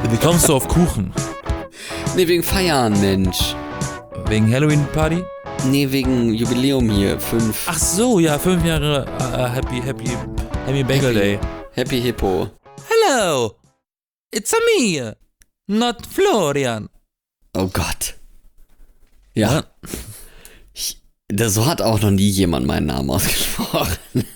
Wie kommst du auf Kuchen? Nee, wegen Feiern, Mensch. Wegen Halloween-Party? Nee, wegen Jubiläum hier, 5. Ach so, ja, 5 Jahre Happy Bagel Day. Happy Hippo. Hello, it's a me, not Florian. Oh Gott. Ja. So hat auch noch nie jemand meinen Namen ausgesprochen.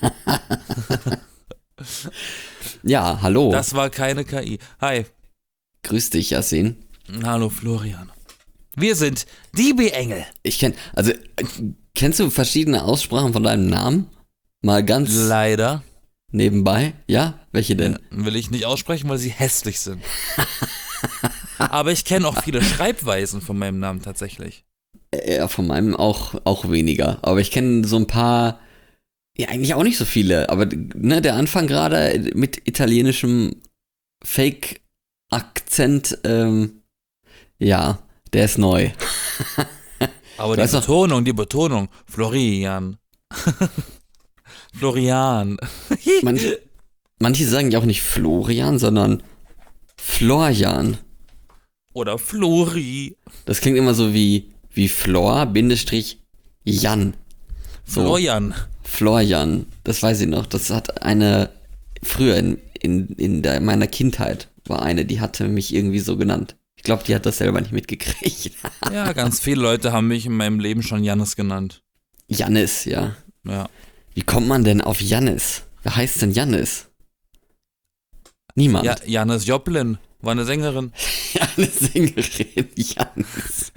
Ja, hallo. Das war keine KI. Hi. Grüß dich, Yassin. Hallo, Florian. Wir sind die B-Engel. Kennst du verschiedene Aussprachen von deinem Namen? Mal ganz Leider. nebenbei. Ja? Welche denn? Will ich nicht aussprechen, weil sie hässlich sind. Aber ich kenne auch viele Schreibweisen von meinem Namen tatsächlich. Ja, von meinem auch weniger. Aber ich kenne so ein paar, ja, eigentlich auch nicht so viele. Aber ne, der Anfang gerade mit italienischem Fake-Akzent, ja, der ist neu. Aber die Betonung, Florian. Florian. Manche sagen ja auch nicht Florian, sondern Florian. Oder Flori. Das klingt immer so wie Flor-Jan. So, Florian, das weiß ich noch. Das hat eine, früher in meiner Kindheit war eine, die hatte mich irgendwie so genannt. Ich glaube, die hat das selber nicht mitgekriegt. Ja, ganz viele Leute haben mich in meinem Leben schon Jannis genannt. Jannis, ja. Ja. Wie kommt man denn auf Jannis? Wer heißt denn Jannis? Niemand. Ja, Janis Joplin war eine Sängerin. Ja, eine Sängerin, Jannis.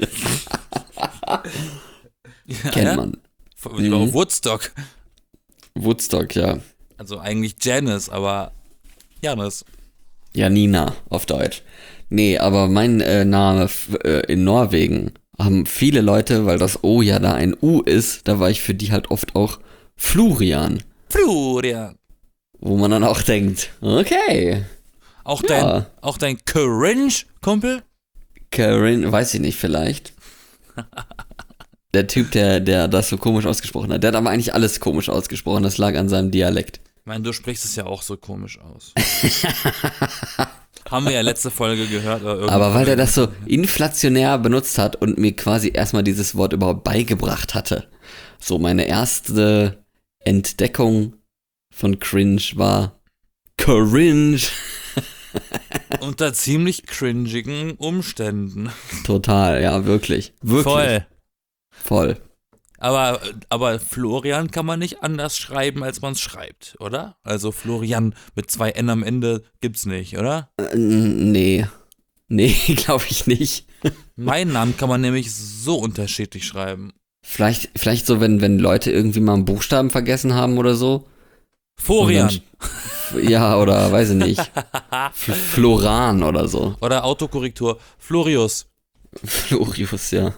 Ja, Kennt man. Ich war auf Woodstock. Woodstock, ja. Also eigentlich Janice, aber Janis. Janina auf Deutsch. Nee, aber mein Name in Norwegen haben viele Leute, weil das O ja da ein U ist, da war ich für die halt oft auch Florian. Florian. Wo man dann auch denkt, okay. Auch Ja. dein Cringe-Kumpel? Karen, weiß ich nicht, vielleicht. Der Typ, der das so komisch ausgesprochen hat, der hat aber eigentlich alles komisch ausgesprochen, das lag an seinem Dialekt. Ich meine, du sprichst es ja auch so komisch aus. Haben wir ja letzte Folge gehört. Aber weil der das so inflationär benutzt hat und mir quasi erstmal dieses Wort überhaupt beigebracht hatte. So, meine erste Entdeckung von Cringe war Cringe. Unter ziemlich cringigen Umständen. Total, ja, wirklich. Wirklich. Voll. Aber Florian kann man nicht anders schreiben, als man es schreibt, oder? Also Florian mit 2 N am Ende gibt's nicht, oder? Nee. Nee, glaube ich nicht. Meinen Namen kann man nämlich so unterschiedlich schreiben. Vielleicht so, wenn Leute irgendwie mal einen Buchstaben vergessen haben oder so. Florian. Ja, oder weiß ich nicht. Floran oder so. Oder Autokorrektur. Florius. Florius, ja.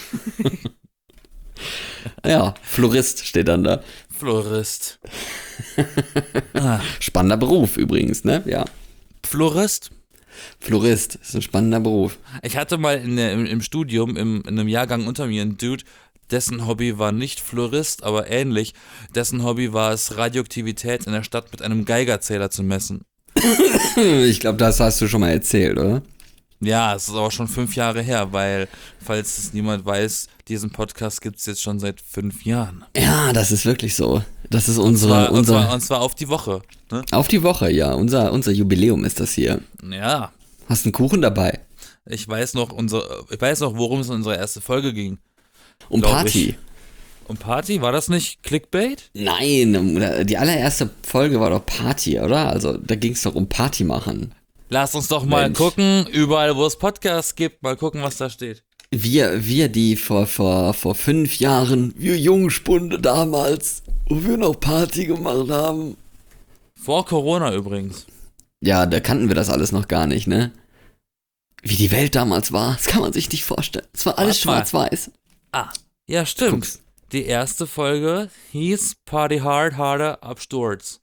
Ja, Florist steht dann da. Florist. Spannender Beruf übrigens, ne? Ja. Florist? Florist ist ein spannender Beruf. Ich hatte mal im Studium, in einem Jahrgang unter mir, einen Dude, dessen Hobby war nicht Florist, aber ähnlich. Dessen Hobby war es, Radioaktivität in der Stadt mit einem Geigerzähler zu messen. Ich glaube, das hast du schon mal erzählt, oder? Ja, es ist aber schon 5 Jahre her, weil, falls es niemand weiß, diesen Podcast gibt es jetzt schon seit 5 Jahren. Ja, das ist wirklich so. Das ist Und unser zwar auf die Woche. Ne? auf die Woche, ja. Unser Jubiläum ist das hier. Ja. Hast einen Kuchen dabei? Ich weiß noch, worum es in unserer ersten Folge ging. Um Party. Um Party? War das nicht Clickbait? Nein, die allererste Folge war doch Party, oder? Also da ging es doch um Party machen. Lasst uns doch mal gucken, überall wo es Podcasts gibt, mal gucken, was da steht. Wir die vor 5 Jahren, wir Jungspunde damals, wo wir noch Party gemacht haben. Vor Corona übrigens. Ja, da kannten wir das alles noch gar nicht, ne? Wie die Welt damals war, das kann man sich nicht vorstellen. Es war alles schwarz-weiß. Ah, ja stimmt. Guck's. Die erste Folge hieß Party Hard, Harder, Absturz.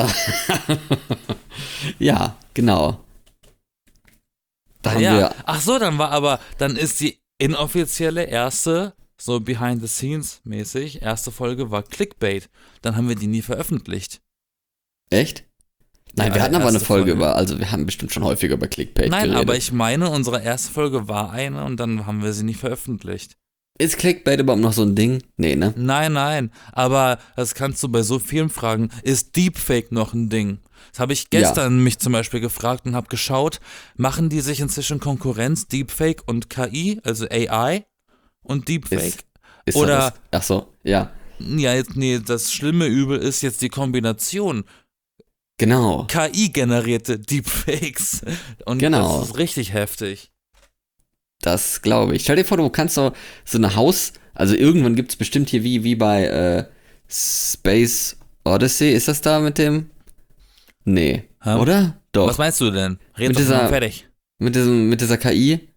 Ja, genau. Da haben wir. Ach so, dann ist die inoffizielle erste, so behind the scenes mäßig, erste Folge war Clickbait. Dann haben wir die nie veröffentlicht. Echt? Nein, Die wir hatten aber eine erste Folge also wir haben bestimmt schon häufiger über Clickbait Nein, geredet. aber ich meine, unsere erste Folge war eine und dann haben wir sie nicht veröffentlicht. Ist Clickbait überhaupt noch so ein Ding? Nee, ne? Nein, aber das kannst du bei so vielen fragen. Ist Deepfake noch ein Ding? Das habe ich gestern mich zum Beispiel gefragt und habe geschaut, machen die sich inzwischen Konkurrenz, Deepfake und KI, also AI und Deepfake? Ist Oder, ach so, ja. ja, jetzt, nee, das schlimme Übel ist jetzt die Kombination Genau. KI-generierte Deepfakes. Und Genau. das ist richtig heftig. Das glaube ich. Stell dir vor, du kannst so eine also irgendwann gibt es bestimmt hier wie bei Space Odyssey, ist das da mit dem? Nee, oder? Doch. Was meinst du denn? Red Mit doch dieser- mal fertig. Mit dieser KI?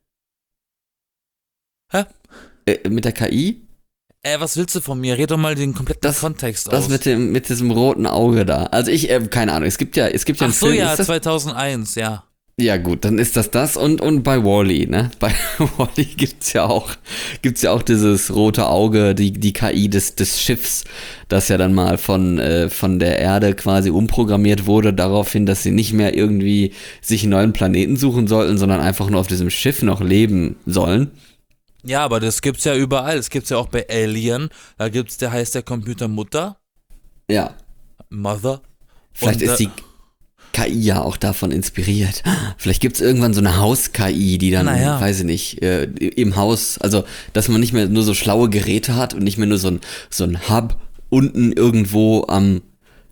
Hä? Mit der KI? Was willst du von mir? Red doch mal den kompletten Kontext Das aus. mit diesem roten Auge da. Also ich, keine Ahnung, es gibt ja einen Ach so, Film. ja, ist das? 2001, ja. Ja gut, dann ist das und bei Wall-E, ne? Bei Wall-E gibt's ja auch dieses rote Auge, die KI des Schiffs, das ja dann mal von der Erde quasi umprogrammiert wurde, daraufhin, dass sie nicht mehr irgendwie sich einen neuen Planeten suchen sollten, sondern einfach nur auf diesem Schiff noch leben sollen. Ja, aber das gibt's ja überall. Das gibt's ja auch bei Alien. Da heißt der Computer Mutter. Ja. Mother. Vielleicht ist die KI ja auch davon inspiriert. Vielleicht gibt's irgendwann so eine Haus-KI, die dann, weiß ich nicht, im Haus, also dass man nicht mehr nur so schlaue Geräte hat und nicht mehr nur so ein Hub unten irgendwo am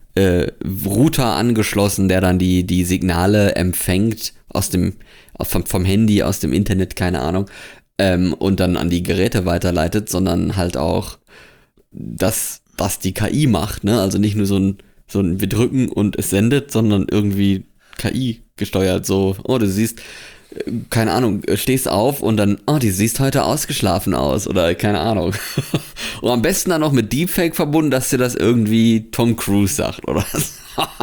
Router angeschlossen, der dann die Signale empfängt vom Handy, aus dem Internet, keine Ahnung, und dann an die Geräte weiterleitet, sondern halt auch das die KI macht, ne? Also nicht nur so ein wir drücken und es sendet, sondern irgendwie KI gesteuert, so, du siehst, keine Ahnung, stehst auf und dann, die siehst heute ausgeschlafen aus oder keine Ahnung. Und am besten dann noch mit Deepfake verbunden, dass dir das irgendwie Tom Cruise sagt oder was.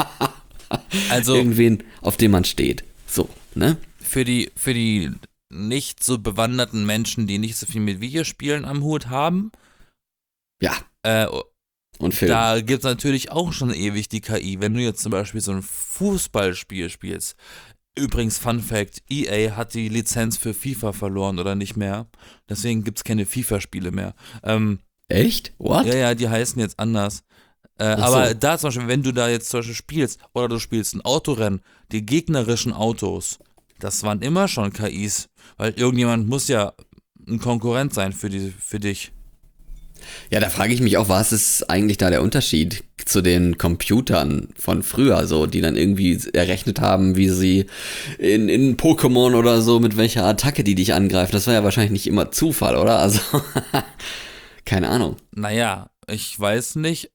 Also irgendwen, auf den man steht. So, ne? Für die nicht so bewanderten Menschen, die nicht so viel mit Videospielen am Hut haben. Ja. Und Film. Da gibt es natürlich auch schon ewig die KI. Wenn du jetzt zum Beispiel so ein Fußballspiel spielst. Übrigens, Fun Fact, EA hat die Lizenz für FIFA verloren oder nicht mehr. Deswegen gibt es keine FIFA-Spiele mehr. Echt? What? Ja, die heißen jetzt anders. Aber da zum Beispiel, wenn du da jetzt zum Beispiel spielst oder du spielst ein Autorennen, die gegnerischen Autos, das waren immer schon KIs. Weil irgendjemand muss ja ein Konkurrent sein für dich. Ja, da frage ich mich auch, was ist eigentlich da der Unterschied zu den Computern von früher, so, die dann irgendwie errechnet haben, wie sie in Pokémon oder so, mit welcher Attacke die dich angreifen. Das war ja wahrscheinlich nicht immer Zufall, oder? Also, keine Ahnung. Naja, ich weiß nicht,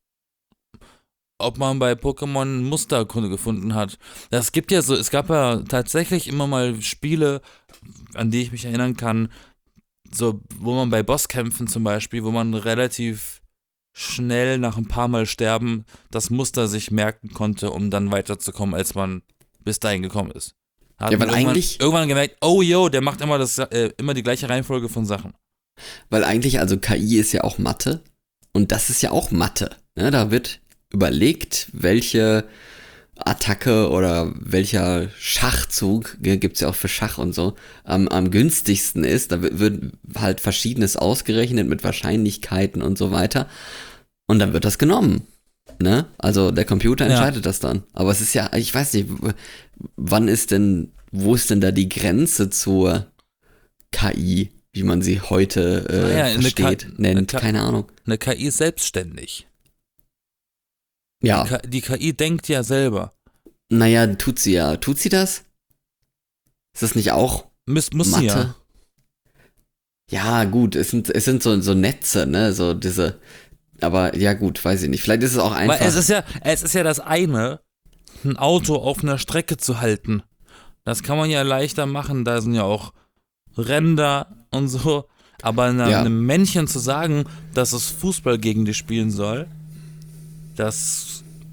ob man bei Pokémon ein Musterkunde gefunden hat. Es gab ja tatsächlich immer mal Spiele, an die ich mich erinnern kann, so, wo man bei Bosskämpfen zum Beispiel, wo man relativ schnell nach ein paar Mal sterben das Muster sich merken konnte, um dann weiterzukommen, als man bis dahin gekommen ist. Hat ja, weil irgendwann gemerkt, der macht immer die gleiche Reihenfolge von Sachen. Weil eigentlich, also KI ist ja auch Mathe und das ist ja auch Mathe. Ne? Da wird überlegt, welche Attacke oder welcher Schachzug, gibt's ja auch für Schach und so, am günstigsten ist. Da wird halt Verschiedenes ausgerechnet mit Wahrscheinlichkeiten und so weiter. Und dann wird das genommen. Ne? Also der Computer entscheidet das dann. Aber es ist ja, ich weiß nicht, wo ist denn da die Grenze zur KI, wie man sie heute versteht, nennt? Keine Ahnung. Eine KI ist selbstständig. Ja. Die KI denkt ja selber. Naja, tut sie ja. Tut sie das? Ist das nicht auch muss Mathe? Sie ja. Ja, gut, es sind so Netze, ne, so diese, aber ja gut, weiß ich nicht. Vielleicht ist es auch einfach. Weil es ist ja das eine, ein Auto auf einer Strecke zu halten. Das kann man ja leichter machen, da sind ja auch Ränder und so. Aber einem Männchen zu sagen, dass es Fußball gegen dich spielen soll, das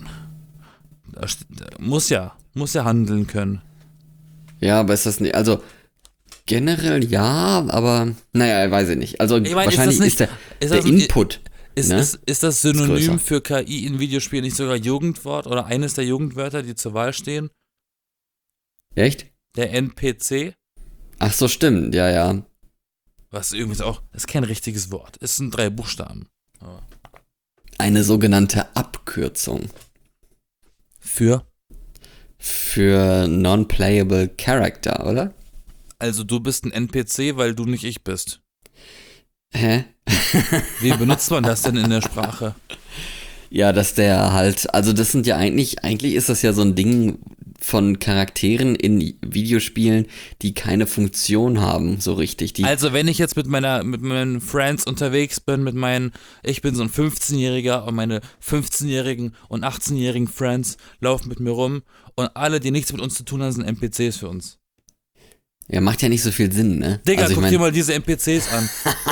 muss ja handeln können. Ja, aber ist das nicht, also generell ja, aber naja, weiß ich nicht. Also wahrscheinlich ist der Input Ist, ne? ist das größer. Synonym für KI in Videospielen nicht sogar Jugendwort oder eines der Jugendwörter, die zur Wahl stehen? Echt? Der NPC? Ach so, stimmt, ja, ja. Was übrigens auch, ist kein richtiges Wort. Es sind 3 Buchstaben. Aber Eine sogenannte Abkürzung für? für Non-Playable Character, oder? Also du bist ein NPC, weil du nicht ich bist. Hä? Wie benutzt man das denn in der Sprache? Ja, dass der halt, also das sind ja eigentlich ist das ja so ein Ding von Charakteren in Videospielen, die keine Funktion haben, so richtig. Die, Also wenn ich jetzt mit meinen Friends unterwegs bin, ich bin so ein 15-Jähriger und meine 15-jährigen und 18-jährigen Friends laufen mit mir rum und alle, die nichts mit uns zu tun haben, sind NPCs für uns. ja, macht ja nicht so viel Sinn, ne? Digga, also, guck dir mal diese NPCs an.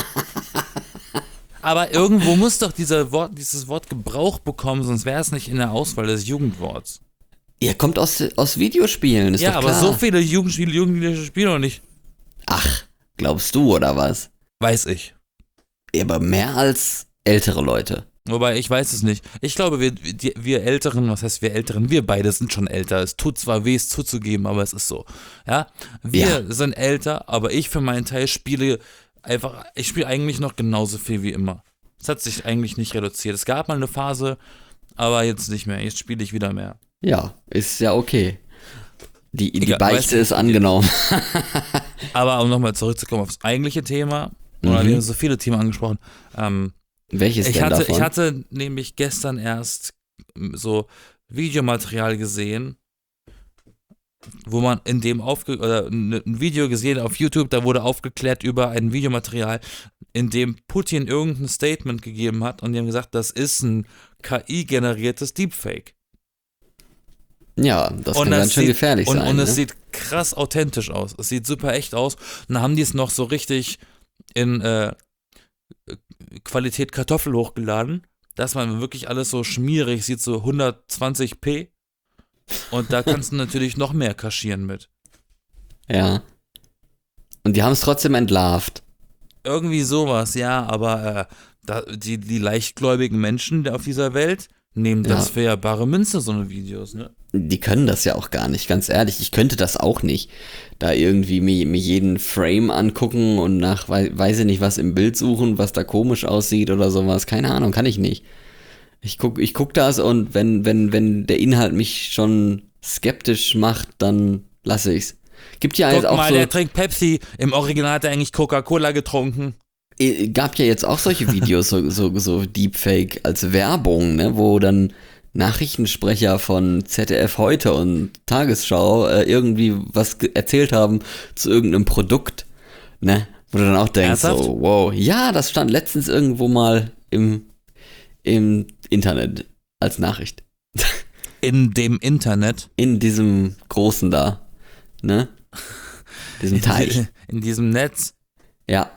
Aber irgendwo muss doch dieses Wort Gebrauch bekommen, sonst wäre es nicht in der Auswahl des Jugendworts. ja, kommt aus Videospielen, ist Ja, doch aber klar. so viele Jugendliche spielen noch nicht. Ach, glaubst du, oder was? Weiß ich. Ja, aber mehr als ältere Leute. Wobei, ich weiß es nicht. Ich glaube, wir Älteren, was heißt wir Älteren? Wir beide sind schon älter. Es tut zwar weh, es zuzugeben, aber es ist so. Ja? Wir sind älter, aber ich für meinen Teil spiele eigentlich noch genauso viel wie immer. Es hat sich eigentlich nicht reduziert. Es gab mal eine Phase, aber jetzt nicht mehr. Jetzt spiele ich wieder mehr. Ja, ist ja okay. Die Egal, Beichte weißt ist angenommen. Aber um nochmal zurückzukommen aufs eigentliche Thema, oder wir haben so viele Themen angesprochen, Welches denn davon? ich hatte nämlich gestern erst so Videomaterial gesehen, wo man ein Video gesehen auf YouTube, da wurde aufgeklärt über ein Videomaterial, in dem Putin irgendein Statement gegeben hat und die haben gesagt, das ist ein KI-generiertes Deepfake. Ja, das kann ganz schön gefährlich sein. Und es ne? sieht krass authentisch aus. Es sieht super echt aus. Und dann haben die es noch so richtig in Qualität Kartoffel hochgeladen, dass man wirklich alles so schmierig sieht, so 120p. Und da kannst du natürlich noch mehr kaschieren mit. Ja. Und die haben es trotzdem entlarvt. Irgendwie sowas, ja, aber die leichtgläubigen Menschen auf dieser Welt nehmen das für bare Münze, so eine Videos, ne? Die können das ja auch gar nicht, ganz ehrlich. Ich könnte das auch nicht. Da irgendwie mir jeden Frame angucken und nach, weiß ich nicht, was im Bild suchen, was da komisch aussieht oder sowas. Keine Ahnung, kann ich nicht. Ich guck das und wenn der Inhalt mich schon skeptisch macht, dann lasse ich's. Gibt ja Guck jetzt auch mal, so, der trinkt Pepsi. Im Original hat er eigentlich Coca-Cola getrunken. gab ja jetzt auch solche Videos, so Deepfake als Werbung, ne, wo dann Nachrichtensprecher von ZDF Heute und Tagesschau irgendwie was erzählt haben zu irgendeinem Produkt, ne, wo du dann auch denkst, Ernsthaft? so, wow, ja, das stand letztens irgendwo mal im Internet als Nachricht. In dem Internet. In diesem großen da, ne, diesem Teich. In diesem Netz. Ja.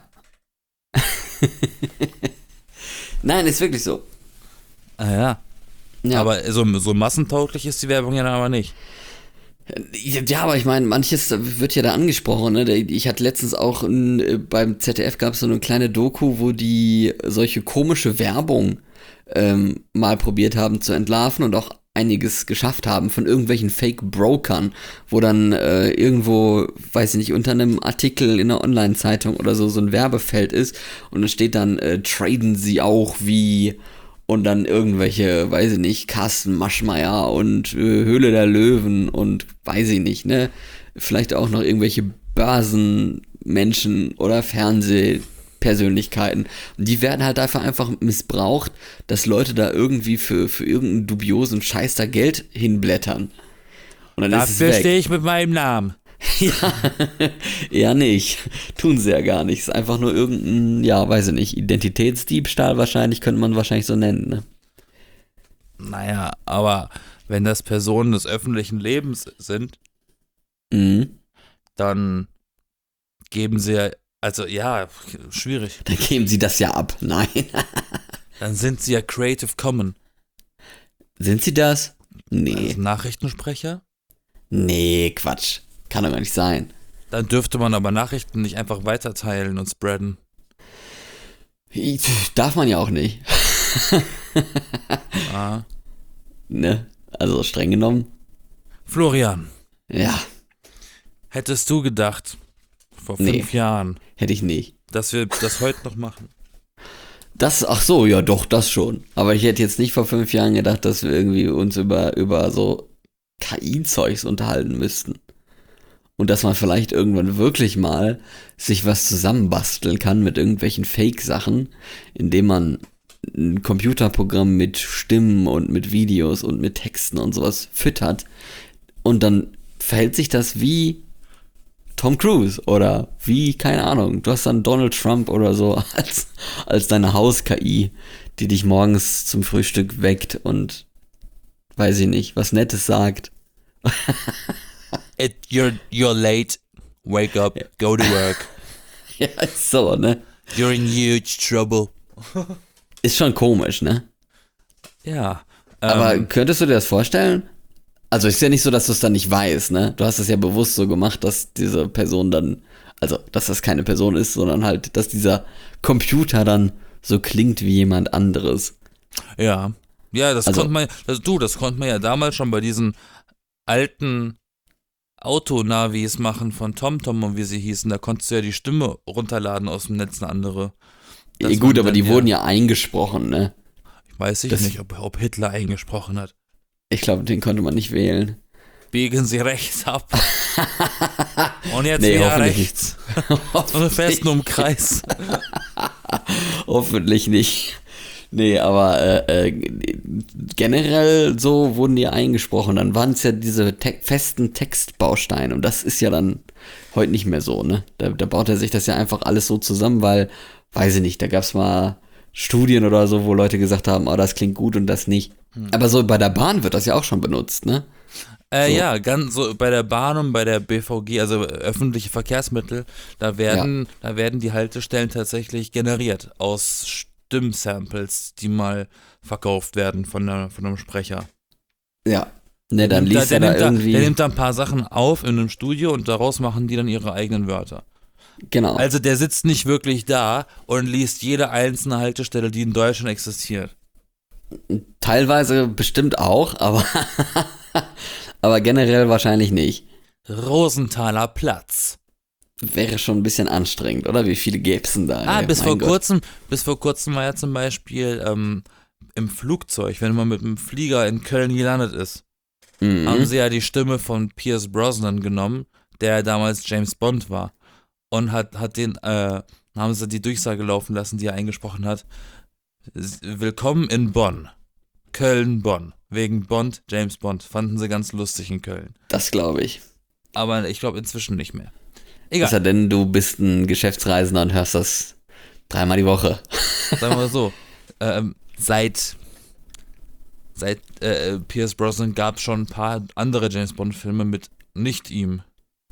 Nein, ist wirklich so. Ah ja. Ja. Aber so massentauglich ist die Werbung ja dann aber nicht. Ja, aber ich meine, manches wird ja da angesprochen. Ne? Ich hatte letztens auch beim ZDF gab es so eine kleine Doku, wo die solche komische Werbung mal probiert haben zu entlarven und auch einiges geschafft haben von irgendwelchen Fake-Brokern, wo dann irgendwo, weiß ich nicht, unter einem Artikel in einer Online-Zeitung oder so ein Werbefeld ist und da steht dann, traden Sie auch wie und dann irgendwelche, weiß ich nicht, Carsten Maschmeyer und Höhle der Löwen und weiß ich nicht, ne? Vielleicht auch noch irgendwelche Börsenmenschen oder Fernsehpersönlichkeiten. Und die werden halt einfach missbraucht, dass Leute da irgendwie für irgendeinen dubiosen Scheiß da Geld hinblättern. Und dann ist es Dafür weg. stehe ich mit meinem Namen. Ja, eher nicht. Tun sie ja gar nicht. Ist einfach nur irgendein, ja, weiß ich nicht, Identitätsdiebstahl wahrscheinlich, könnte man wahrscheinlich so nennen, ne? Naja, aber wenn das Personen des öffentlichen Lebens sind, dann geben sie ja, also ja, schwierig. Dann geben sie das ja ab. Nein. Dann sind sie ja Creative Commons. Sind sie das? Nee. Also Nachrichtensprecher? Nee, Quatsch. Kann doch gar nicht sein. Dann dürfte man aber Nachrichten nicht einfach weiterteilen und spreaden. Darf man ja auch nicht. Ah. Ne? Also streng genommen. Florian, Ja, hättest du gedacht, vor Nee. 5 Jahren, hätte ich nicht. dass wir das heute noch machen? Ach so, ja doch, das schon. Aber ich hätte jetzt nicht vor 5 Jahren gedacht, dass wir irgendwie uns über so KI-Zeugs unterhalten müssten. Und dass man vielleicht irgendwann wirklich mal sich was zusammenbasteln kann mit irgendwelchen Fake-Sachen, indem man ein Computerprogramm mit Stimmen und mit Videos und mit Texten und sowas füttert. Und dann verhält sich das wie Tom Cruise oder wie, keine Ahnung, du hast dann Donald Trump oder so als deine Haus-KI, die dich morgens zum Frühstück weckt und, weiß ich nicht, was Nettes sagt. You're late, wake up, go to work. Ja, ist so, ne? You're in huge trouble. Ist schon komisch, ne? Ja. Aber könntest du dir das vorstellen? Also ist ja nicht so, dass du es dann nicht weißt, ne? Du hast es ja bewusst so gemacht, dass diese Person dann, also dass das keine Person ist, sondern halt, dass dieser Computer dann so klingt wie jemand anderes. Ja. Ja, das Also- konnte man ja damals schon bei diesen alten Autonavis machen von TomTom und wie sie hießen. Da konntest du ja die Stimme runterladen aus dem Netz, eine andere. Ja, gut, aber die wurden ja eingesprochen, ne? Weiß ich das- nicht, ob Hitler eingesprochen hat. Ich glaube, den konnte man nicht wählen. Biegen Sie rechts ab. Und jetzt Nee, wieder hoffentlich rechts. Und du fährst nur im Kreis. Hoffentlich nicht. Nee, aber generell so wurden die eingesprochen. Dann waren es ja diese festen Textbausteine. Und das ist ja dann heute nicht mehr so, ne? Da baut er sich das ja einfach alles so zusammen, weil, weiß ich nicht, da gab es mal Studien oder so, wo Leute gesagt haben, oh, das klingt gut und das nicht. Aber so bei der Bahn wird das ja auch schon benutzt, ne? So. Ja, ganz so bei der Bahn und bei der BVG, also öffentliche Verkehrsmittel, da werden die Haltestellen tatsächlich generiert aus Stimmsamples, die mal verkauft werden von einem Sprecher. Ja. Ne, dann liest er da irgendwie. Der nimmt da ein paar Sachen auf in einem Studio und daraus machen die dann ihre eigenen Wörter. Genau. Also der sitzt nicht wirklich da und liest jede einzelne Haltestelle, die in Deutschland existiert. Teilweise bestimmt auch, aber, aber generell wahrscheinlich nicht. Rosenthaler Platz. Wäre schon ein bisschen anstrengend, oder? Wie viele gäbe es denn da? Bis Mein vor Gott. kurzem war ja zum Beispiel im Flugzeug, wenn man mit dem Flieger in Köln gelandet ist, haben sie ja die Stimme von Pierce Brosnan genommen, der damals James Bond war. Und haben sie die Durchsage laufen lassen, die er eingesprochen hat. Willkommen in Bonn. Köln, Bonn. Wegen Bond, James Bond. Fanden sie ganz lustig in Köln. Das glaube ich. Aber ich glaube inzwischen nicht mehr. Es sei Egal, denn, du bist ein Geschäftsreisender und hörst das 3-mal die Woche. sagen wir mal so. Seit Pierce Brosnan gab es schon ein paar andere James Bond-Filme mit nicht ihm.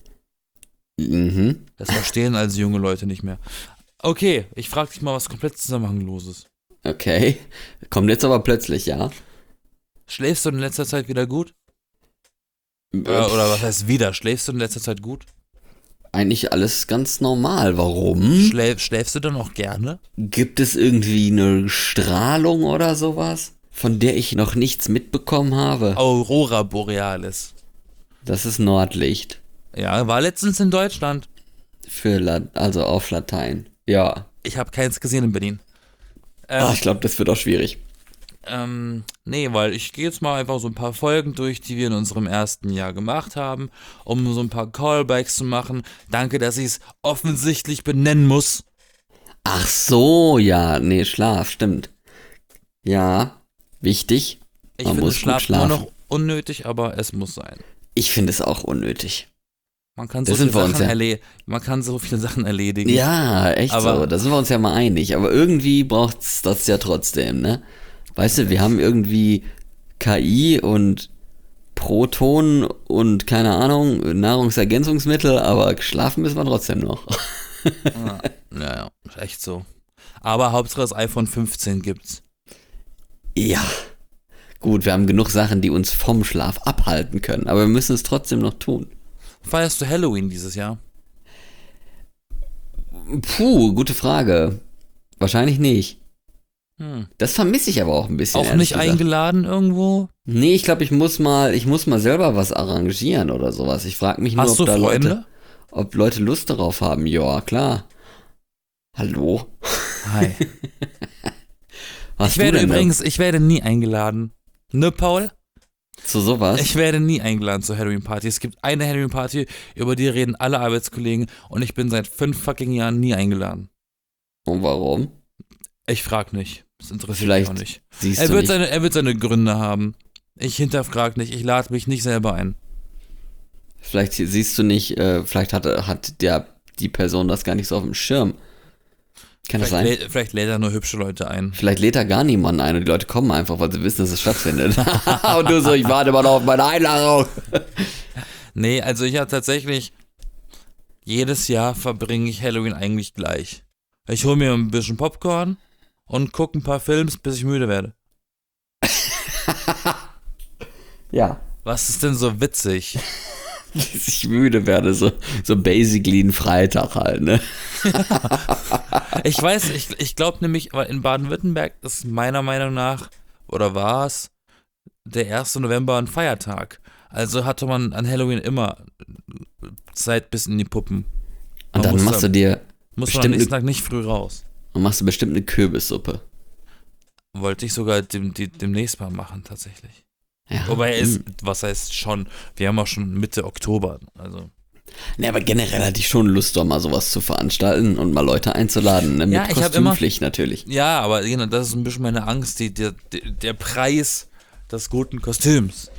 Mhm. Das verstehen also junge Leute nicht mehr. Okay, ich frage dich mal was komplett Zusammenhangloses. Okay. Kommt jetzt aber plötzlich, ja. Schläfst du in letzter Zeit wieder gut? Oder was heißt wieder? Schläfst du in letzter Zeit gut? Eigentlich alles ganz normal. Warum? Schläfst du dann auch gerne? Gibt es irgendwie eine Strahlung oder sowas, von der ich noch nichts mitbekommen habe? Aurora Borealis. Das ist Nordlicht. Ja, war letztens in Deutschland. Also auf Latein. Ja. Ich habe keins gesehen in Berlin. Ich glaube, das wird auch schwierig. Nee, weil ich gehe jetzt mal einfach so ein paar Folgen durch, die wir in unserem ersten Jahr gemacht haben, um so ein paar Callbacks zu machen. Danke, dass ich es offensichtlich benennen muss. Ach so, ja. Nee, Schlaf, stimmt. Ja, wichtig. Ich Man finde muss gut Schlaf immer schlafen. noch unnötig, aber es muss sein. Ich finde es auch unnötig. Man kann Da so sind viele wir uns Sachen ja- man kann so viele Sachen erledigen. Ja, echt Aber- so. Da sind wir uns ja mal einig. Aber irgendwie braucht's das ja trotzdem, ne? Weißt du, wir haben irgendwie KI und Proton und keine Ahnung, Nahrungsergänzungsmittel, aber schlafen müssen wir trotzdem noch. Ja, ist echt so. Aber Hauptsache das iPhone 15 gibt's. Ja. Gut, wir haben genug Sachen, die uns vom Schlaf abhalten können, aber wir müssen es trotzdem noch tun. Feierst du Halloween dieses Jahr? Puh, gute Frage. Wahrscheinlich nicht. Das vermisse ich aber auch ein bisschen. Auch nicht eingeladen irgendwo? Nee, ich glaube, ich muss mal selber was arrangieren oder sowas. Ich frage mich nur, Hast du Freunde? Ob Leute Lust darauf haben. Ja, klar. Hallo? Hi. Ich werde nie eingeladen. Ne, Paul? Zu sowas? Ich werde nie eingeladen zur Halloween-Party. Es gibt eine Halloween-Party, über die reden alle Arbeitskollegen und ich bin seit 5 fucking Jahren nie eingeladen. Und warum? Ich frag nicht. Das interessiert mich auch nicht. Er wird seine Gründe haben. Ich hinterfrag nicht. Ich lade mich nicht selber ein. Vielleicht siehst du nicht, vielleicht hat die Person das gar nicht so auf dem Schirm. Kann das sein? Vielleicht lädt er nur hübsche Leute ein. Vielleicht lädt er gar niemanden ein und die Leute kommen einfach, weil sie wissen, dass es stattfindet. Und du so, ich warte mal noch auf meine Einladung. Nee, also ich habe tatsächlich, jedes Jahr verbringe ich Halloween eigentlich gleich. Ich hole mir ein bisschen Popcorn und gucke ein paar Films, bis ich müde werde. Ja. Was ist denn so witzig? Bis ich müde werde, so basically ein Freitag halt, ne? Ich weiß, ich glaube nämlich, in Baden-Württemberg ist meiner Meinung nach, oder war es, der 1. November ein Feiertag. Also hatte man an Halloween immer Zeit bis in die Puppen. Und dann machst du dir muss man am nächsten Tag nicht früh raus. Und machst du bestimmt eine Kürbissuppe. Wollte ich sogar demnächst mal machen, tatsächlich. Ja. Wobei was heißt schon, wir haben auch schon Mitte Oktober, also. Ne, aber generell hatte ich schon Lust, doch mal sowas zu veranstalten und mal Leute einzuladen, ne? Mit Kostümpflicht natürlich. Ja, aber das ist ein bisschen meine Angst, der Preis des guten Kostüms.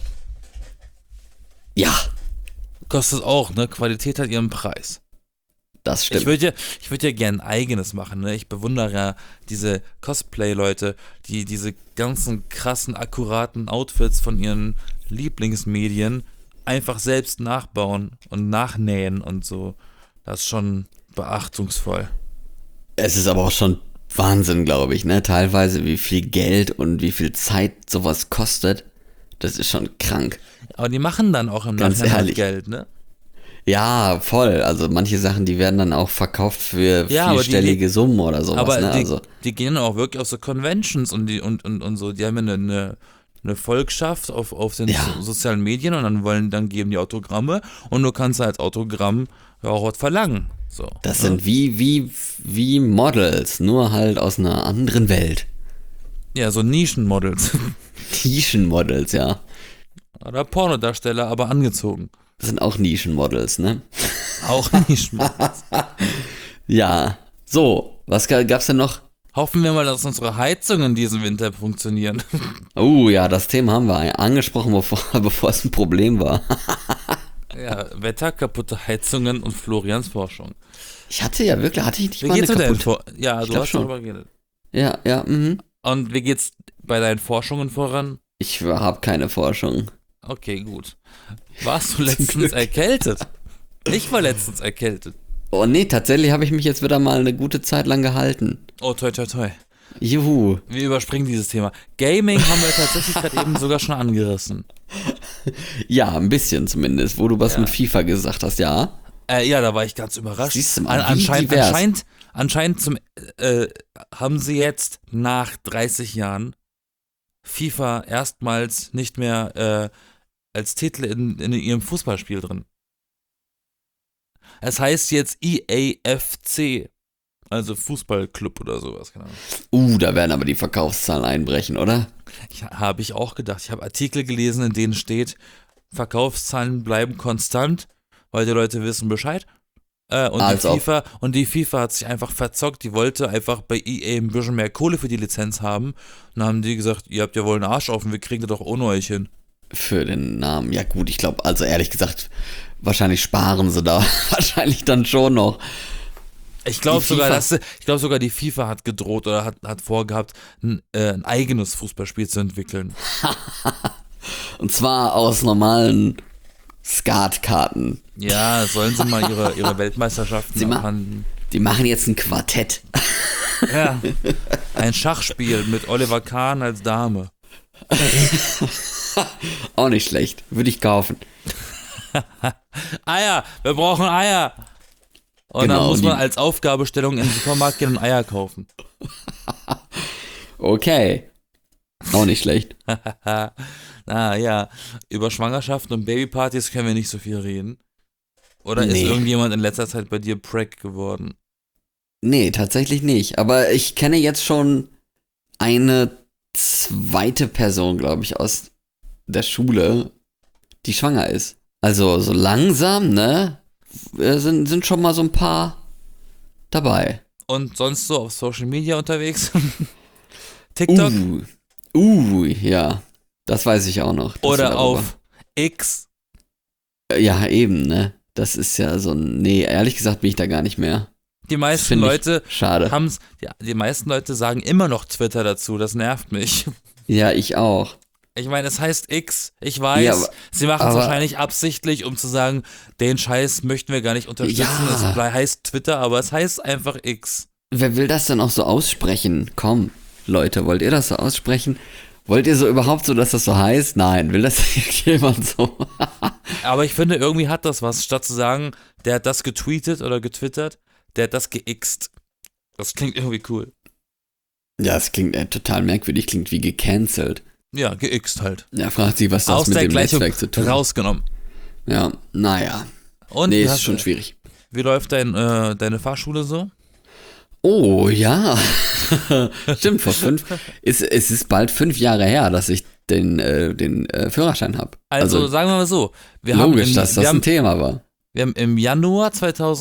Ja. Kostet auch, ne? Qualität hat ihren Preis. Das stimmt. Ich würd ja gern ein eigenes machen, ne? Ich bewundere ja diese Cosplay-Leute, die diese ganzen krassen, akkuraten Outfits von ihren Lieblingsmedien einfach selbst nachbauen und nachnähen und so. Das ist schon beachtungsvoll. Es ist aber auch schon Wahnsinn, glaube ich, ne? Teilweise, wie viel Geld und wie viel Zeit sowas kostet. Das ist schon krank. Aber die machen dann auch im Nachhinein Geld, ne? Ja, voll. Also manche Sachen, die werden dann auch verkauft für vierstellige Summen oder sowas. Aber ne? Die gehen auch wirklich auf so Conventions und so. Die haben ja eine Volkschaft auf den sozialen Medien und dann geben die Autogramme und du kannst als Autogramm ja auch was verlangen. So, das sind wie Models, nur halt aus einer anderen Welt. Ja, so Nischenmodels. Nischenmodels, ja. Oder Pornodarsteller, aber angezogen. Das sind auch Nischenmodels, ne? Auch Nischenmodels. Ja. So, was gab's denn noch? Hoffen wir mal, dass unsere Heizungen diesen Winter funktionieren. Oh ja, das Thema haben wir angesprochen, bevor es ein Problem war. Ja, Wetter, kaputte Heizungen und Florians Forschung. Hatte ich nicht wie mal eine kaputte? Ja, du hast darüber geredet. Ja, Und wie geht's bei deinen Forschungen voran? Ich habe keine Forschung. Okay, gut. Warst du letztens erkältet? Ich war letztens erkältet. Oh nee, tatsächlich habe ich mich jetzt wieder mal eine gute Zeit lang gehalten. Oh, toi, toi, toi. Juhu. Wir überspringen dieses Thema. Gaming haben wir tatsächlich gerade eben sogar schon angerissen. Ja, ein bisschen zumindest, wo du was mit FIFA gesagt hast, ja. Ja, da war ich ganz überrascht. Siehst du mal, anscheinend haben sie jetzt nach 30 Jahren FIFA erstmals nicht mehr als Titel in ihrem Fußballspiel drin. Es heißt jetzt EAFC, also Fußballclub oder sowas, keine Ahnung. Da werden aber die Verkaufszahlen einbrechen, oder? Habe ich auch gedacht. Ich habe Artikel gelesen, in denen steht, Verkaufszahlen bleiben konstant, weil die Leute wissen Bescheid. Und die FIFA hat sich einfach verzockt, die wollte einfach bei EA ein bisschen mehr Kohle für die Lizenz haben. Und dann haben die gesagt, ihr habt ja wohl einen Arsch offen, wir kriegen das doch ohne euch hin. Für den Namen, ja gut, ich glaube, also ehrlich gesagt, wahrscheinlich sparen sie da wahrscheinlich dann schon noch. Ich glaube sogar, die FIFA hat gedroht oder hat vorgehabt, ein eigenes Fußballspiel zu entwickeln. Und zwar aus normalen Skatkarten. Ja, sollen sie mal ihre Weltmeisterschaften abhandeln. Die machen jetzt ein Quartett. Ja, ein Schachspiel mit Oliver Kahn als Dame. Auch nicht schlecht, würde ich kaufen. Eier, wir brauchen Eier. Und dann muss man als Aufgabestellung in den Supermarkt gehen und Eier kaufen. Okay. Auch nicht schlecht. Ja, über Schwangerschaften und Babypartys können wir nicht so viel reden. Oder ist Nee. irgendjemand in letzter Zeit bei dir Preg geworden? Nee, tatsächlich nicht. Aber ich kenne jetzt schon eine zweite Person, glaube ich, aus der Schule, die schwanger ist. Also so langsam, ne? Sind schon mal so ein paar dabei. Und sonst so auf Social Media unterwegs? TikTok? Ja. Das weiß ich auch noch. dass wir Oder darüber- auf X? Ja, eben, ne? Das ist ja so ein. Nee, ehrlich gesagt bin ich da gar nicht mehr. Die meisten Find ich Leute schade. haben's, ja, die meisten Leute sagen immer noch Twitter dazu, das nervt mich. Ja, ich auch. Ich meine, es heißt X, ich weiß, Ja, aber- sie machen es aber- wahrscheinlich absichtlich, um zu sagen, den Scheiß möchten wir gar nicht unterstützen, Ja. es heißt Twitter, aber es heißt einfach X. Wer will das denn auch so aussprechen? Komm, Leute, wollt ihr das so aussprechen? Wollt ihr so überhaupt so, dass das so heißt? Nein, will das jemand so? Aber ich finde, irgendwie hat das was, statt zu sagen, der hat das getweetet oder getwittert, der hat das geixt. Das klingt irgendwie cool. Ja, es klingt total merkwürdig, klingt wie gecancelt. Ja, geixt halt. Ja, fragt sich, was das Aus mit der dem Gleichung Netzwerk zu tun hat. rausgenommen. Ja, naja. Und Nee, wie, ist schon schwierig. wie läuft deine Fahrschule so? Oh, ja. Stimmt, es ist bald 5 Jahre her, dass ich den Führerschein habe. Also sagen wir mal so, wir logisch, dass das wir ein haben, Thema war. wir haben im Januar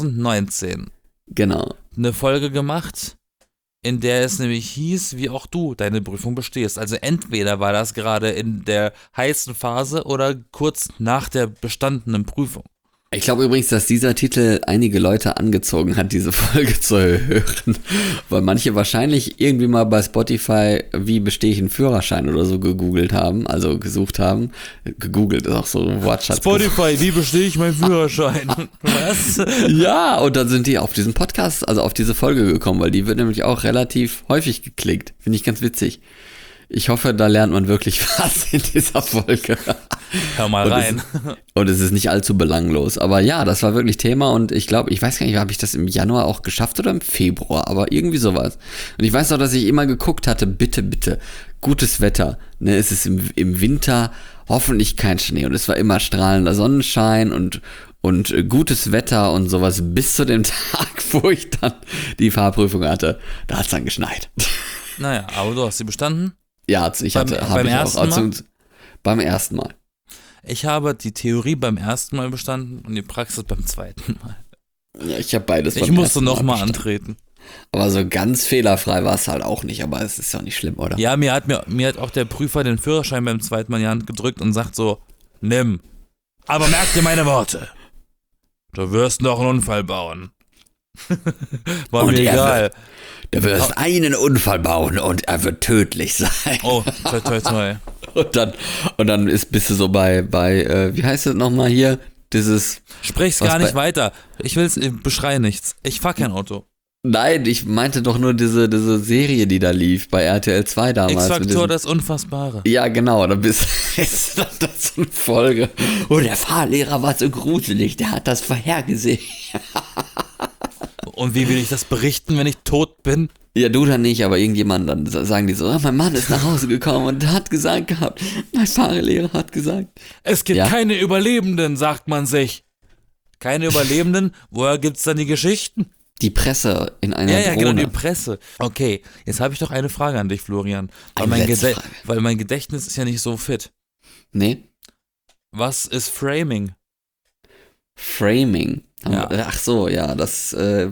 2019 Genau. eine Folge gemacht, in der es nämlich hieß, wie auch du deine Prüfung bestehst. Also entweder war das gerade in der heißen Phase oder kurz nach der bestandenen Prüfung. Ich glaube übrigens, dass dieser Titel einige Leute angezogen hat, diese Folge zu hören, weil manche wahrscheinlich irgendwie mal bei Spotify, wie bestehe ich einen Führerschein oder so gegoogelt haben, also gesucht haben. Gegoogelt ist auch so ein Wortschatz. Spotify, wie bestehe ich meinen Führerschein? Was? Ja, und dann sind die auf diesen Podcast, also auf diese Folge gekommen, weil die wird nämlich auch relativ häufig geklickt. Finde ich ganz witzig. Ich hoffe, da lernt man wirklich was in dieser Folge. Hör mal rein. Und es ist nicht allzu belanglos. Aber ja, das war wirklich Thema und ich glaube, ich weiß gar nicht, habe ich das im Januar auch geschafft oder im Februar, aber irgendwie sowas. Und ich weiß auch, dass ich immer geguckt hatte, bitte, bitte, gutes Wetter. Ne, es ist im Winter hoffentlich kein Schnee und es war immer strahlender Sonnenschein und gutes Wetter und sowas bis zu dem Tag, wo ich dann die Fahrprüfung hatte. Da hat es dann geschneit. Naja, aber du hast sie bestanden. Ja, Beim ersten Mal? Beim ersten Mal. Ich habe die Theorie beim ersten Mal bestanden und die Praxis beim zweiten Mal. Ja, ich habe beides. Ich musste nochmal antreten. Aber so ganz fehlerfrei war es halt auch nicht, aber es ist ja nicht schlimm, oder? Ja, mir hat auch der Prüfer den Führerschein beim zweiten Mal in die Hand gedrückt und sagt so, nimm. Aber merk dir meine Worte. Du wirst noch einen Unfall bauen. War Und mir er egal. Du wirst einen Unfall bauen und er wird tödlich sein. Oh, toi, toi, toi. Und dann bist du so bei wie heißt es nochmal hier? Dieses. Sprich's Was gar nicht bei- weiter. Ich beschreie nichts. Ich fahr kein Auto. Nein, ich meinte doch nur diese Serie, die da lief bei RTL 2 damals. mit X-Faktor, diesem- das Unfassbare. Ja, genau, dann ist das so eine Folge. Oh, der Fahrlehrer war so gruselig, der hat das vorhergesehen. Und wie will ich das berichten, wenn ich tot bin? Ja, du dann nicht, aber irgendjemand, dann sagen die so, mein Mann ist nach Hause gekommen und hat gesagt gehabt, mein Fahrlehrer hat gesagt. Es gibt Ja. keine Überlebenden, sagt man sich. Keine Überlebenden? Woher gibt's dann die Geschichten? Die Presse in einer Ja, Drohne. genau, die Presse. Okay, jetzt habe ich doch eine Frage an dich, Florian. Frage. Weil mein Gedächtnis ist ja nicht so fit. Nee, Was ist Framing? Framing. Ja. Ach so, ja, das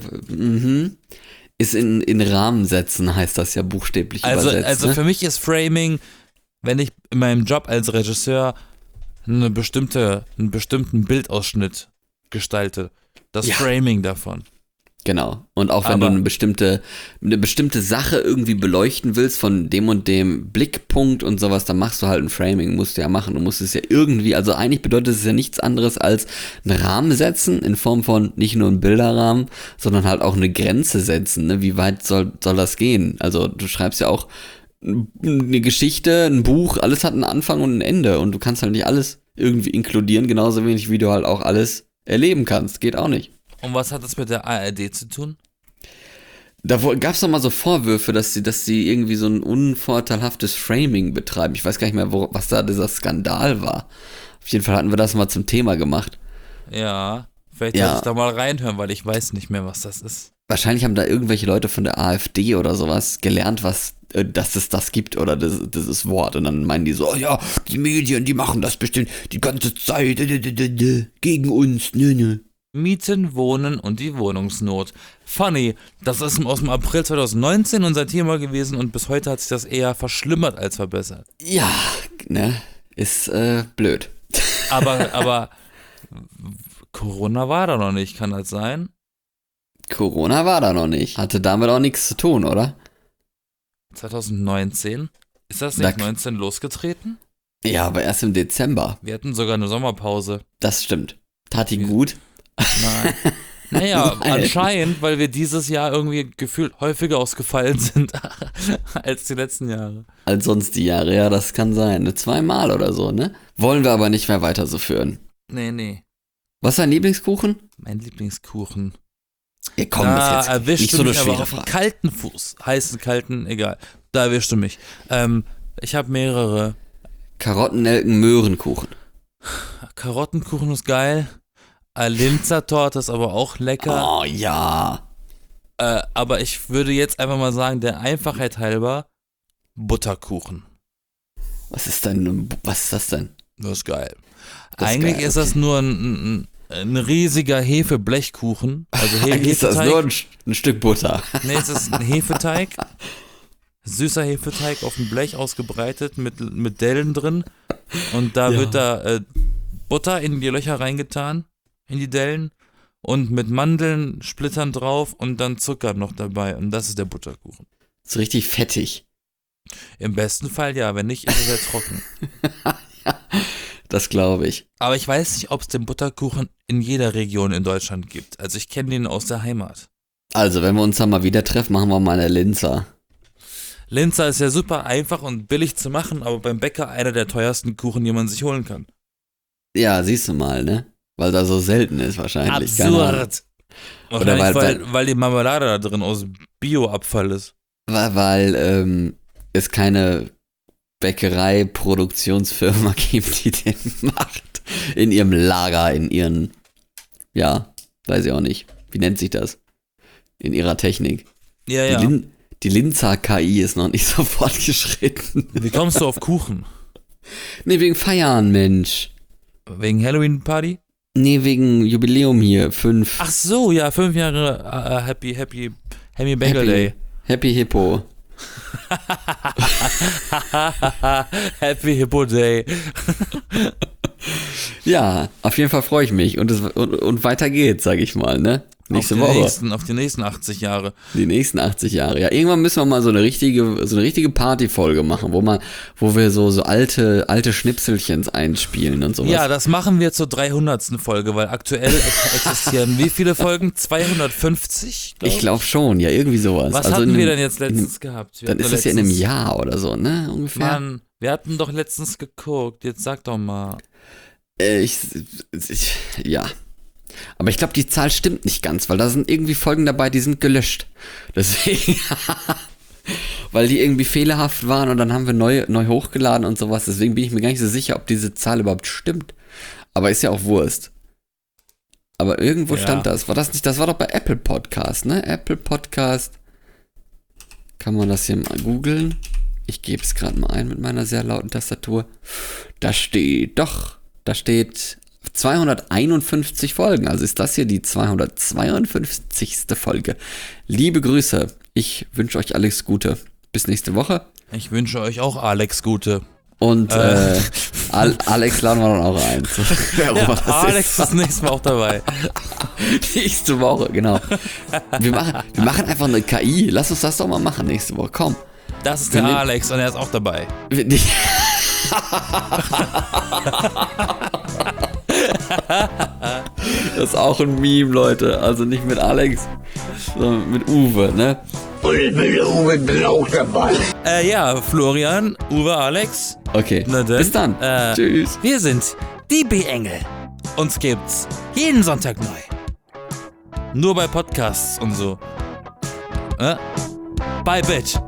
ist in Rahmen setzen, heißt das ja buchstäblich übersetzt. Also ne? für mich ist Framing, wenn ich in meinem Job als Regisseur einen bestimmten Bildausschnitt gestalte. Das Ja. Framing davon. Genau. Und auch wenn Aber- du eine bestimmte Sache irgendwie beleuchten willst von dem und dem Blickpunkt und sowas, dann machst du halt ein Framing, musst du ja machen. Du musst es ja irgendwie, also eigentlich bedeutet es ja nichts anderes als einen Rahmen setzen, in Form von nicht nur einen Bilderrahmen, sondern halt auch eine Grenze setzen. Ne? Wie weit soll das gehen? Also du schreibst ja auch eine Geschichte, ein Buch, alles hat einen Anfang und ein Ende und du kannst halt nicht alles irgendwie inkludieren, genauso wenig wie du halt auch alles erleben kannst. Geht auch nicht. Und was hat das mit der ARD zu tun? Da gab es doch mal so Vorwürfe, dass sie irgendwie so ein unvorteilhaftes Framing betreiben. Ich weiß gar nicht mehr, was da dieser Skandal war. Auf jeden Fall hatten wir das mal zum Thema gemacht. Ja, vielleicht sollte ich da mal reinhören, weil ich weiß nicht mehr, was das ist. Wahrscheinlich haben da irgendwelche Leute von der AfD oder sowas gelernt, dass es das gibt oder dieses Wort. Und dann meinen die so, ja, die Medien, die machen das bestimmt die ganze Zeit gegen uns. Ne. Mieten, Wohnen und die Wohnungsnot. Funny, das ist aus dem April 2019 unser Thema gewesen und bis heute hat sich das eher verschlimmert als verbessert. Ja, ne, ist blöd. Aber Corona war da noch nicht, kann das sein? Corona war da noch nicht. Hatte damit auch nichts zu tun, oder? 2019? Ist das nicht 19 losgetreten? Ja, aber erst im Dezember. Wir hatten sogar eine Sommerpause. Das stimmt. Tat die gut? Nein. Naja, anscheinend, weil wir dieses Jahr irgendwie gefühlt häufiger ausgefallen sind als die letzten Jahre. Als sonst die Jahre, ja, das kann sein. 2-mal oder so, ne? Wollen wir aber nicht mehr weiter so führen. Nee. Was ist dein Lieblingskuchen? Mein Lieblingskuchen. Ja, komm, das ist jetzt nicht so eine mich schwere aber auf Frage. einen kalten Fuß. Heißen, kalten, egal. Da erwischst du mich. Ich habe mehrere. Karotten-Nelken-Möhrenkuchen. Karottenkuchen ist geil. Linzer-Torte ist aber auch lecker. Oh, ja. Aber ich würde jetzt einfach mal sagen, der Einfachheit halber, Butterkuchen. Was ist das denn? Das ist geil. Das ist Eigentlich geil, ist das nur ein riesiger Hefeblechkuchen. Also Eigentlich ist das Hefeteig. nur ein Stück Butter. Nee, es ist ein Hefeteig. Süßer Hefeteig auf dem Blech ausgebreitet mit Dellen drin. Und da wird da Butter in die Löcher reingetan, in die Dellen. Und mit Mandeln, Splittern drauf und dann Zucker noch dabei. Und das ist der Butterkuchen. So richtig fettig. Im besten Fall ja, wenn nicht, ist er sehr trocken. Das glaube ich. Aber ich weiß nicht, ob es den Butterkuchen in jeder Region in Deutschland gibt. Also ich kenne den aus der Heimat. Also, wenn wir uns dann mal wieder treffen, machen wir mal eine Linzer. Linzer ist ja super einfach und billig zu machen, aber beim Bäcker einer der teuersten Kuchen, die man sich holen kann. Ja, siehst du mal, ne? Weil da so selten ist wahrscheinlich. Keine Ahnung. Absurd. Oder Weil die Marmelade da drin aus Bioabfall ist. Weil es keine Bäckerei-Produktionsfirma gibt, die den macht. In ihrem Lager, in ihren, ja, weiß ich auch nicht. Wie nennt sich das? In ihrer Technik. Ja. Die Linzer KI ist noch nicht so fortgeschritten. Wie kommst du auf Kuchen? Nee, wegen Feiern, Mensch. Wegen Halloween-Party? Nee, wegen Jubiläum hier, 5. Ach so, ja, 5 Jahre Happy Bagel Day. Happy Hippo. Happy Hippo Day. Ja, auf jeden Fall freue ich mich. Und weiter geht's, sag ich mal, ne? Nächste Woche. Auf die nächsten 80 Jahre. Die nächsten 80 Jahre. Ja, irgendwann müssen wir mal so eine richtige Partyfolge machen, wo wir so alte Schnipselchens einspielen und sowas. Ja, das machen wir zur 300. Folge, weil aktuell existieren wie viele Folgen? 250? Ich glaube schon, ja, irgendwie sowas. Was hatten wir denn jetzt letztens gehabt? Dann ist das ja in einem Jahr oder so, ne? Ungefähr. Mann, wir hatten doch letztens geguckt. Jetzt sag doch mal. Ja. Aber ich glaube, die Zahl stimmt nicht ganz, weil da sind irgendwie Folgen dabei, die sind gelöscht. Deswegen, weil die irgendwie fehlerhaft waren und dann haben wir neu hochgeladen und sowas. Deswegen bin ich mir gar nicht so sicher, ob diese Zahl überhaupt stimmt. Aber ist ja auch Wurst. Aber irgendwo stand das. War das nicht? Das war doch bei Apple Podcast, ne? Apple Podcast. Kann man das hier mal googeln? Ich gebe es gerade mal ein mit meiner sehr lauten Tastatur. Da steht 251 Folgen, also ist das hier die 252. Folge. Liebe Grüße, ich wünsche euch alles Gute. Bis nächste Woche. Ich wünsche euch auch Alex Gute. Und Alex laden wir dann auch ein. Alex ist nächstes Mal auch dabei. Nächste Woche, genau. Wir machen einfach eine KI. Lass uns das doch mal machen nächste Woche. Komm. Das ist der Alex und er ist auch dabei. Das ist auch ein Meme, Leute. Also nicht mit Alex, sondern mit Uwe, ne? Und mit Uwe bin auch dabei. Ja, Florian, Uwe, Alex. Okay, Na dann, bis dann. Tschüss. Wir sind die B-Engel. Uns gibt's jeden Sonntag neu. Nur bei Podcasts und so. Bye, Bitch.